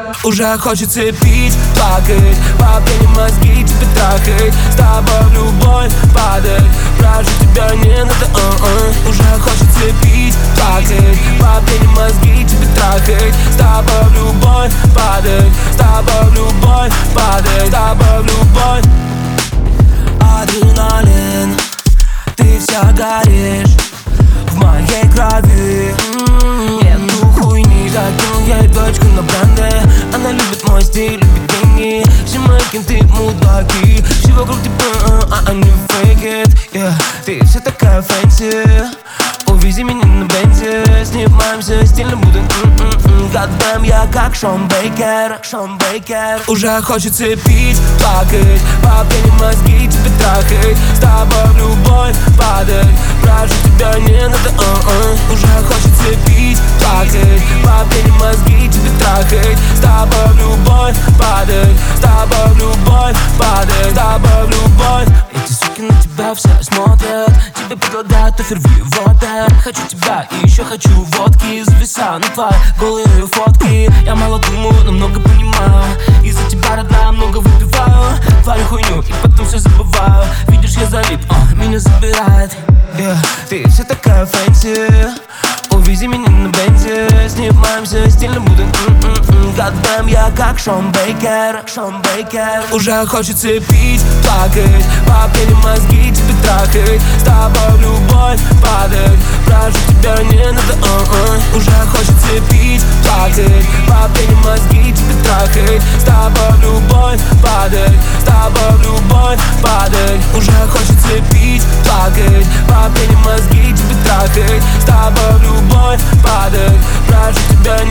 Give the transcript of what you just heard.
Уже хочется пить, плакать, по пене мозги тебе трахать, с тобой в любовь падать, прожить тебя не надо. Уже хочется пить, плакать, по пене мозги тебе трахать, с тобой в любовь падать, с тобой в любовь падать, с тобой в любовь. Адреналин, ты вся горишь в моей крови. Нету хуйни, закинул ей дочку на бренды. Она любит мой стиль, любит деньги. Все мои кенты мудаки, все вокруг тебя, а они fake it, yeah. Ты вся такая фэнси, увези меня на бензе. Снимаемся, стильно будем. Goddamn, я как Шон Бейкер, Шон Бейкер. Уже хочется пить, плакать, по пене мозги тебе трахать, с тобой в любовь падать, прожить тебя не надо. Уже хочется пить, плакать, по пене мозги тебе трахать, с тобой в любовь падать, с тобой в любовь падать, с тобой в любовь. Эти суки на тебя все смотрят, тебе предлагают офер в Европе. Хочу тебя и еще хочу водки, зависаю на твои голые фотки. Я мало думаю, но много понимаю, из-за тебя, родная, много выпиваю, твою хуйню и потом все забываю. Видишь, я залип, меня забирает, yeah. Ты вся такая фэнси, увези меня на бензе. Снимаемся, стильно будем. Goddamn, я как Шон Бейкер, Шон Бейкер. Уже хочется пить, плакать, по пене мозги тебе трахать, с тобой в любовь падать, прожить тебя не надо. Уже хочется пить, плакать, по пене мозги тебе трахать, с тобой в любовь падать, с тобой в любовь падать. Уже хочется пить, плакать, по пене мозги тебе трахать, с тобой в любовь падать, прожить тебя не